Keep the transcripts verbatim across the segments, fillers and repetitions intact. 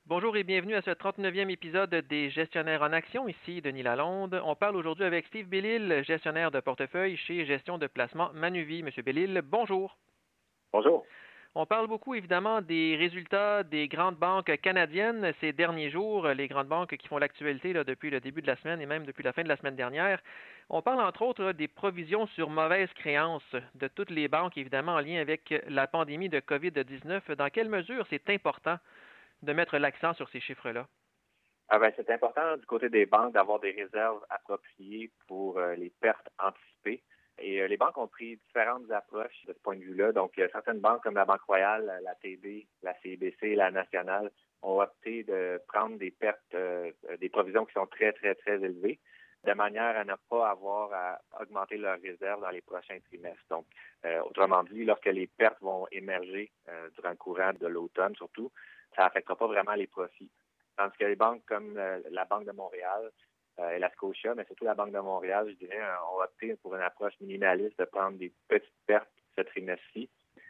Bonjour et bienvenue à ce trente-neuvième épisode des Gestionnaires en action. Ici Denis Lalonde. On parle aujourd'hui avec Steve Bellil, gestionnaire de portefeuille chez Gestion de placement Manuvie. Monsieur Bellil, bonjour. Bonjour. On parle beaucoup évidemment des résultats des grandes banques canadiennes ces derniers jours, les grandes banques qui font l'actualité là, depuis le début de la semaine et même depuis la fin de la semaine dernière. On parle entre autres là, des provisions sur mauvaises créances de toutes les banques, évidemment en lien avec la pandémie de covid dix-neuf. Dans quelle mesure c'est important de mettre l'accent sur ces chiffres-là? Ah ben, c'est important du côté des banques d'avoir des réserves appropriées pour euh, les pertes anticipées. Et euh, les banques ont pris différentes approches de ce point de vue-là. Donc, euh, certaines banques comme la Banque Royale, la T B, la C I B C, la Nationale ont opté de prendre des pertes, euh, des provisions qui sont très, très, très élevées, de manière à ne pas avoir à augmenter leurs réserves dans les prochains trimestres. Donc, euh, autrement dit, lorsque les pertes vont émerger euh, durant le courant de l'automne, surtout, ça n'affectera pas vraiment les profits. Tandis que les banques comme euh, la Banque de Montréal euh, et la Scotia, mais surtout la Banque de Montréal, je dirais, euh, ont opté pour une approche minimaliste de prendre des petites pertes ce trimestre-ci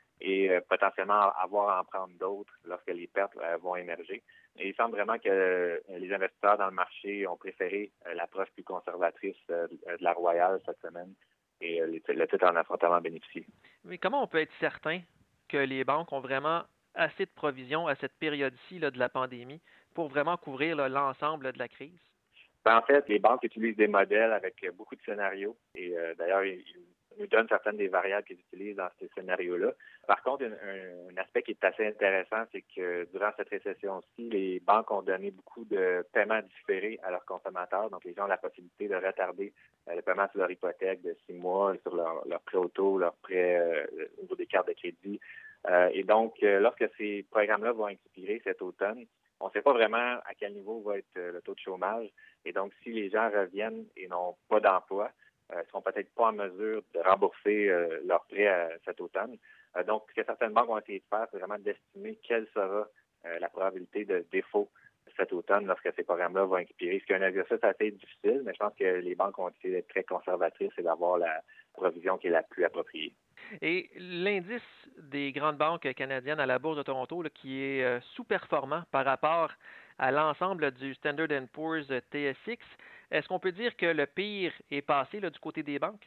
et euh, potentiellement avoir à en prendre d'autres lorsque les pertes euh, vont émerger. Et il semble vraiment que euh, les investisseurs dans le marché ont préféré euh, l'approche plus conservatrice euh, de la Royale cette semaine et euh, le titre en a fortement bénéficié. Mais comment on peut être certain que les banques ont vraiment assez de provisions à cette période-ci là, de la pandémie pour vraiment couvrir là, l'ensemble de la crise? Ben, en fait, les banques utilisent des modèles avec beaucoup de scénarios et euh, d'ailleurs, ils, ils nous donnent certaines des variables qu'ils utilisent dans ces scénarios-là. Par contre, un, un, un aspect qui est assez intéressant, c'est que durant cette récession-ci, les banques ont donné beaucoup de paiements différés à leurs consommateurs. Donc, les gens ont la possibilité de retarder euh, le paiement sur leur hypothèque de six mois, sur leur, leur prêt auto, leur prêt euh, au niveau des cartes de crédit. Euh, et donc, euh, lorsque ces programmes-là vont expirer cet automne, on ne sait pas vraiment à quel niveau va être euh, le taux de chômage. Et donc, si les gens reviennent et n'ont pas d'emploi, euh, ne seront peut-être pas en mesure de rembourser euh, leur prêt à cet automne. Euh, donc, ce que certaines banques vont essayer de faire, c'est vraiment d'estimer quelle sera euh, la probabilité de défaut cet automne lorsque ces programmes-là vont expirer. C'est un exercice assez difficile, mais je pense que les banques ont essayé d'être très conservatrices et d'avoir la provision qui est la plus appropriée. Et l'indice des grandes banques canadiennes à la Bourse de Toronto, là, qui est euh, sous-performant par rapport à l'ensemble du Standard and Poor's T S X, est-ce qu'on peut dire que le pire est passé là, du côté des banques?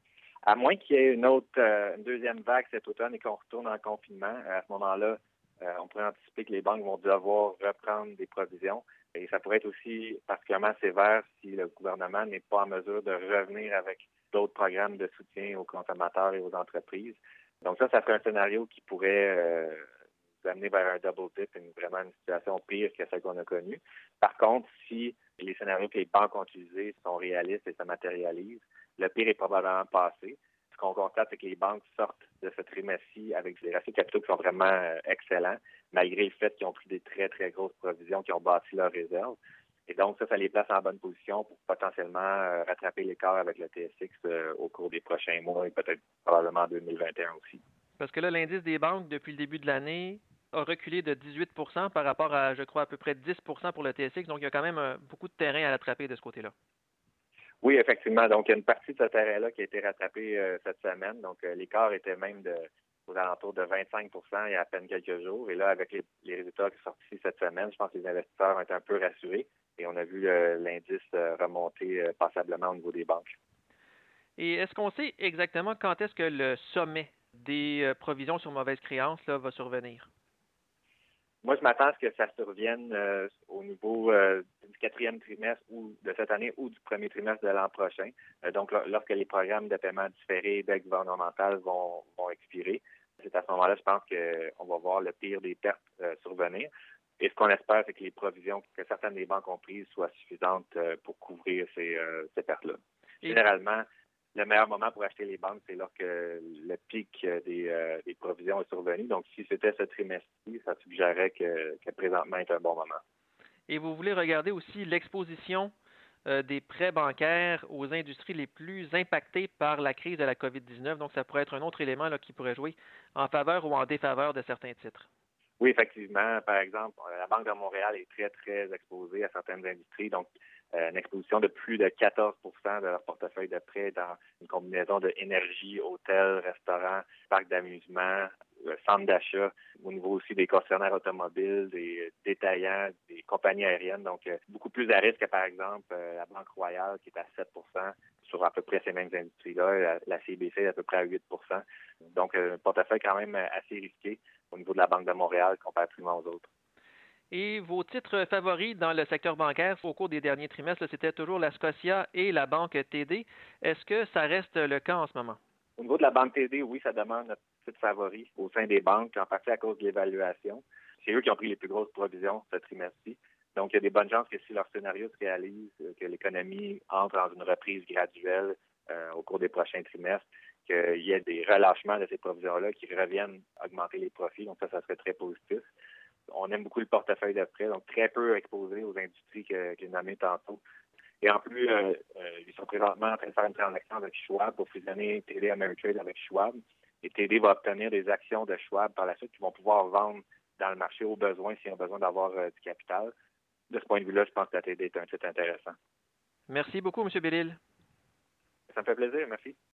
À moins qu'il y ait une autre, euh, une deuxième vague cet automne et qu'on retourne en confinement, à ce moment-là, euh, on pourrait anticiper que les banques vont devoir reprendre des provisions. Et ça pourrait être aussi particulièrement sévère si le gouvernement n'est pas en mesure de revenir avec d'autres programmes de soutien aux consommateurs et aux entreprises. Donc ça, ça serait un scénario qui pourrait euh, nous amener vers un double dip, une, vraiment une situation pire que celle qu'on a connue. Par contre, si les scénarios que les banques ont utilisés sont réalistes et se matérialisent, le pire est probablement passé. Ce qu'on constate, c'est que les banques sortent de ce trimestre-ci avec des ratios capitaux qui sont vraiment euh, excellents, malgré le fait qu'ils ont pris des très, très grosses provisions, qui ont bâti leurs réserves. Et donc, ça, ça les place en bonne position pour potentiellement euh, rattraper l'écart avec le T S X euh, au cours des prochains mois et peut-être probablement en deux mille vingt et un aussi. Parce que là, l'indice des banques, depuis le début de l'année, a reculé de dix-huit pour cent par rapport à, je crois, à peu près dix pour cent pour le T S X. Donc, il y a quand même euh, beaucoup de terrain à rattraper de ce côté-là. Oui, effectivement. Donc, il y a une partie de ce terrain-là qui a été rattrapée euh, cette semaine. Donc, euh, l'écart était même de, aux alentours de vingt-cinq pour cent il y a à peine quelques jours. Et là, avec les, les résultats qui sont sortis cette semaine, je pense que les investisseurs ont été un peu rassurés. Et on a vu euh, l'indice euh, remonter euh, passablement au niveau des banques. Et est-ce qu'on sait exactement quand est-ce que le sommet des euh, provisions sur mauvaise créance là, va survenir? Moi, je m'attends à ce que ça survienne euh, au niveau euh, du quatrième trimestre ou de cette année ou du premier trimestre de l'an prochain. Euh, donc, lorsque les programmes de paiement différés d'aide gouvernementale vont, vont expirer, c'est à ce moment-là, je pense qu'on va voir le pire des pertes euh, survenir. Et ce qu'on espère, c'est que les provisions que certaines des banques ont prises soient suffisantes euh, pour couvrir ces, euh, ces pertes-là. Et Généralement, le meilleur moment pour acheter les banques, c'est lorsque le pic des, euh, des provisions est survenu. Donc, si c'était ce trimestre-ci, ça suggérerait que, que présentement est un bon moment. Et vous voulez regarder aussi l'exposition euh, des prêts bancaires aux industries les plus impactées par la crise de la covid dix-neuf. Donc, ça pourrait être un autre élément là, qui pourrait jouer en faveur ou en défaveur de certains titres. Oui, effectivement. Par exemple, la Banque de Montréal est très, très exposée à certaines industries. Donc, euh, une exposition de plus de quatorze pour cent de leur portefeuille de prêts dans une combinaison de énergie, hôtels, restaurants, parcs d'amusement, euh, centres d'achat, au niveau aussi des concessionnaires automobiles, des détaillants, des compagnies aériennes. Donc, euh, beaucoup plus à risque que, par exemple, euh, la Banque Royale qui est à sept pour cent sur à peu près ces mêmes industries-là. La, la C B C est à peu près à huit pour cent. Donc, euh, un portefeuille quand même assez risqué au niveau de la Banque de Montréal comparativement aux autres. Et vos titres favoris dans le secteur bancaire au cours des derniers trimestres, c'était toujours la Scotia et la Banque T D. Est-ce que ça reste le cas en ce moment? Au niveau de la Banque T D, oui, ça demande notre titre favori au sein des banques, en partie à cause de l'évaluation. C'est eux qui ont pris les plus grosses provisions ce trimestre-ci. Donc, il y a des bonnes chances que si leur scénario se réalise, que l'économie entre dans une reprise graduelle euh, au cours des prochains trimestres, qu'il y ait des relâchements de ces provisions-là qui reviennent augmenter les profits. Donc, ça, ça serait très positif. On aime beaucoup le portefeuille de prêt, donc très peu exposé aux industries que, que j'ai nommées tantôt. Et en plus, euh, euh, ils sont présentement en train de faire une transaction avec Schwab pour fusionner T D Ameritrade avec Schwab. Et T D va obtenir des actions de Schwab par la suite qu'ils vont pouvoir vendre dans le marché au besoin s'ils ont besoin d'avoir euh, du capital. De ce point de vue-là, je pense que la T D est un titre intéressant. Merci beaucoup, M. Bellil. Ça me fait plaisir, merci.